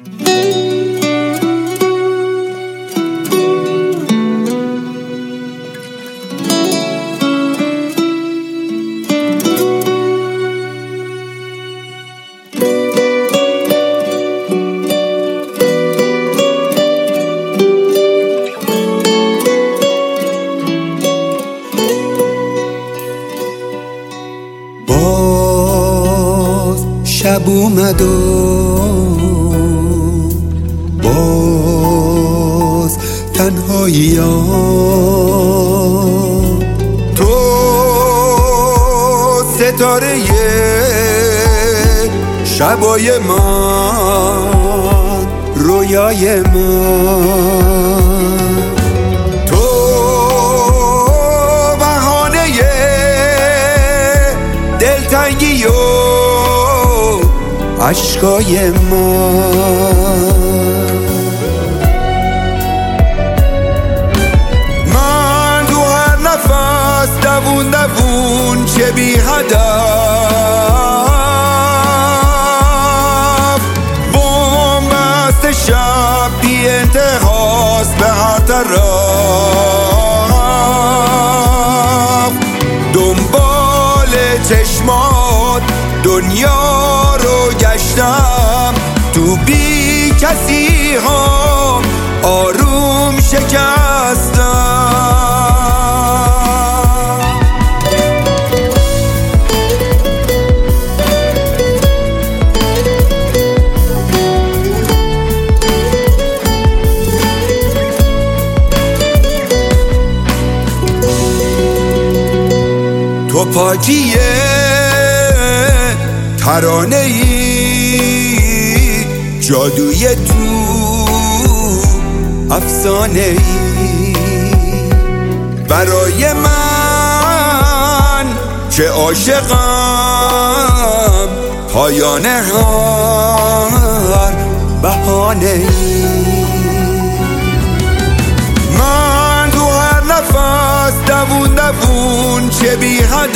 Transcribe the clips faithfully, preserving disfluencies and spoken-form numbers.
باز شب اومد و باز تنهایی ها، تو ستاره شبای من، رویای من، تو بهانه دلتنگی و عشقای من. من تو هر نفس دوون دوون چه بی هدف، بومبست شب بی انتهاست به هر طرف، دنبال چشمات دنیا رو گشتم، تو بی کسی ها آروم شکستم. تو پاکیه ترانه ای، جادوی تو افسانه ای، برای من که عاشقم پایان هر بهانه ای. من تو هر نفس دوون دوون چه بی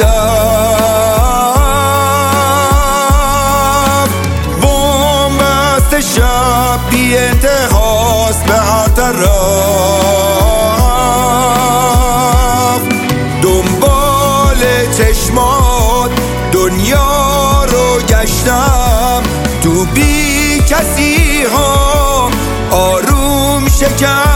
هدف، بومبست شب بی انتهاست به هر طرف، دنبال چشمات دنیا رو گشتم، تو بی کسی ها آروم شکستم.